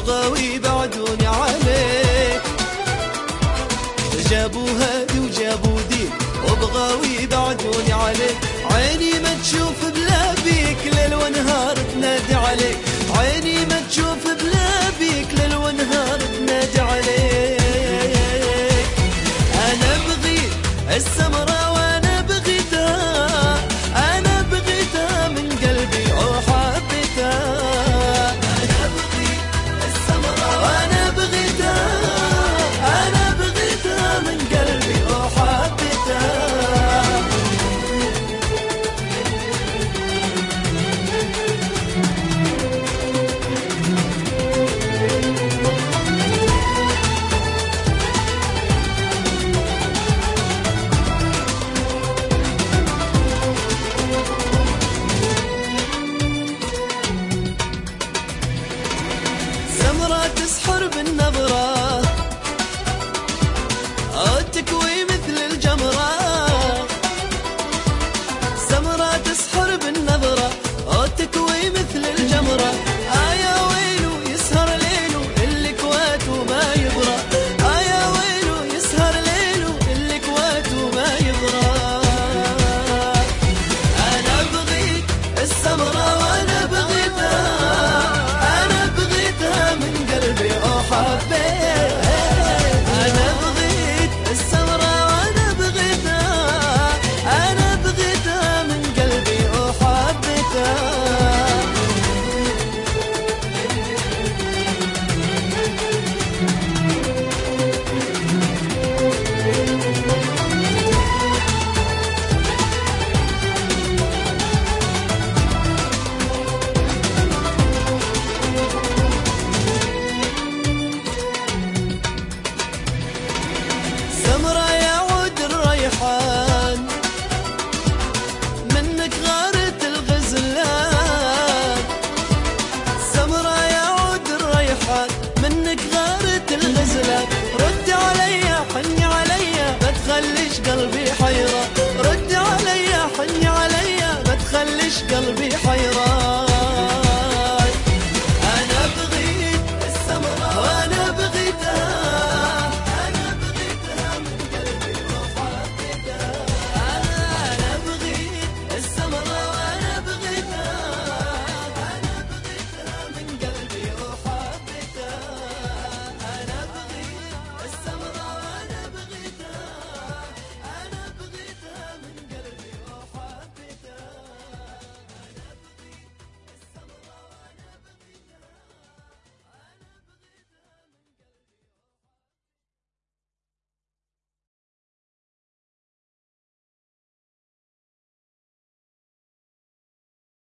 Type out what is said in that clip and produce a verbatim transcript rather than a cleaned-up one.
وابغى ويبعدوني عليك. جابوا هادي وجابوا دين وابغى ويبعدوني عليك. عيني ما تشوف بلا بيك ليل ونهار تنادي عليك. عيني ما تشوف بلا بيك ليل ونهار تنادي عليك. انا بغيت السمرة وانا بغيتها، انا بغيتها من قلبي وحبيتها. انا بغيت السمرة وانا بغيتها، انا بغيتها من قلبي وحبيتها. سمرة تسحر بالنظرة تكوي مثل الجمرة. سمرة تسحر بالنظرة تكوي مثل الجمرة. آيا ويلو يسهر ليلو اللي كواته ما يبرى. آيا ويلو يسهر ليلو اللي كواته ما يبرى. أنا بغيت السمرة وانا بغيتها، أنا بغيتها من قلبي وحبيت. أنا بغيت السمرة وانا بغيتها، أنا بغيتها من قلبي وحبيتها. سمرة يعود الريحان منك غارت الغزلان. سمرة يعود الريحان منك غارت الغزلان.